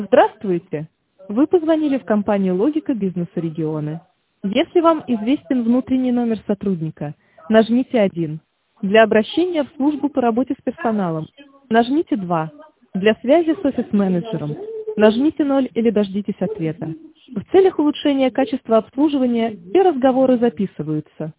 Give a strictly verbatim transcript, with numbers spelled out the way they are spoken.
Здравствуйте! Вы позвонили в компанию «Логика бизнеса региона». Если вам известен внутренний номер сотрудника, нажмите один. Для обращения в службу по работе с персоналом нажмите два. Для связи с офис-менеджером нажмите ноль или дождитесь ответа. В целях улучшения качества обслуживания все разговоры записываются.